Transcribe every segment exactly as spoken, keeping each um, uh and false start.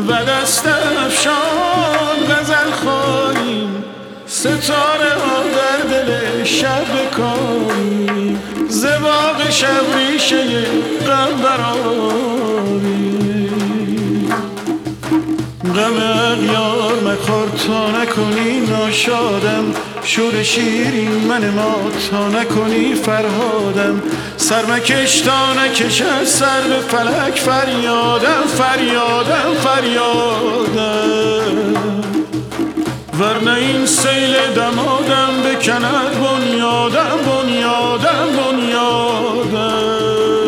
و دست افشان غزل خواهیم، ستاره ها در دل شب بکاریم، ز باغ شب ریشه غم برآریم. غم اغیار مخور تا نکنی ناشادم، شور شیرین من ما تا نکنی فرهادم، سر مکش تا نکش از سر به فلک فریادم فریادم فریادم، ورنه این سیل دمادم بکند بنیادم بنیادم بنیادم.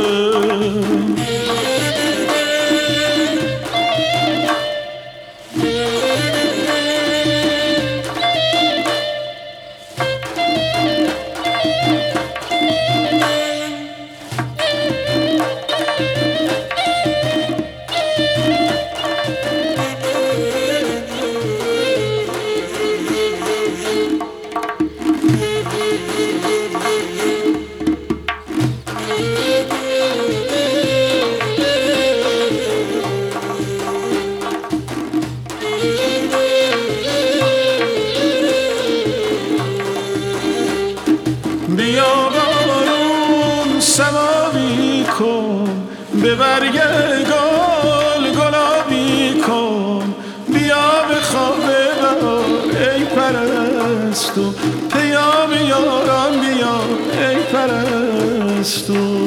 بیا بارون سماوی کن، به برگ گل گلابی کن، بیا به خواب بهار ای پرستو، پیام یاران بیا ای پرستو.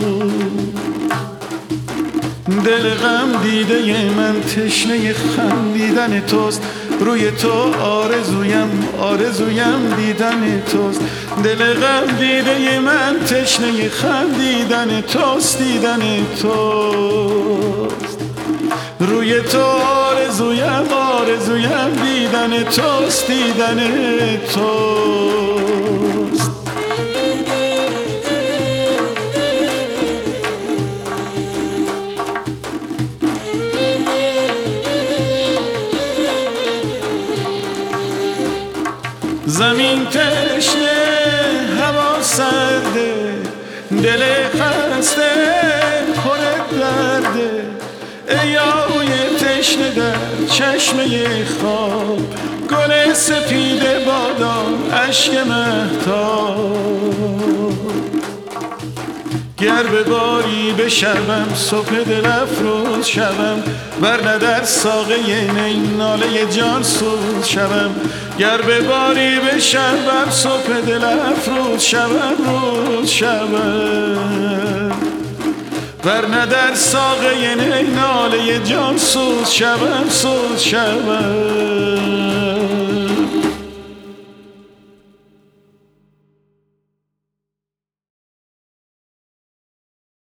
دل غم دیده من تشنه خندیدن توست، روی تو آرزویم آرزویم دیدن توست. دل غم دیده من تشنه خندیدن توست دیدن توست، روی تو آرزویم آرزویم دیدن توست دیدن توست. زمین تشنه هوا سرده، دل خسته پر درده، ای آهوی تشنه در چشمه خواب، گل سپید بادام اشک مهتاب. گر به باری بشوم صبح دل افروز شوم، ورنه در ساقه نی ناله جان سوز شوم. گر به باری بشوم صبح دل افروز شوم روز شوم، ورنه در ساقه نی ناله جان سوز شوم سوز شوم.